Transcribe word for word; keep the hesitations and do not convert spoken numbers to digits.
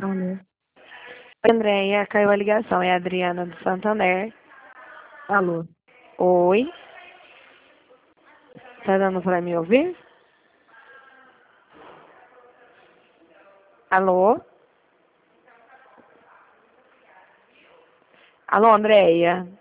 Alô? Oi, Andréia, caiu a ligação. É a Adriana do Santander. Alô? Oi. Tá dando pra me ouvir? Alô? Alô, Andréia?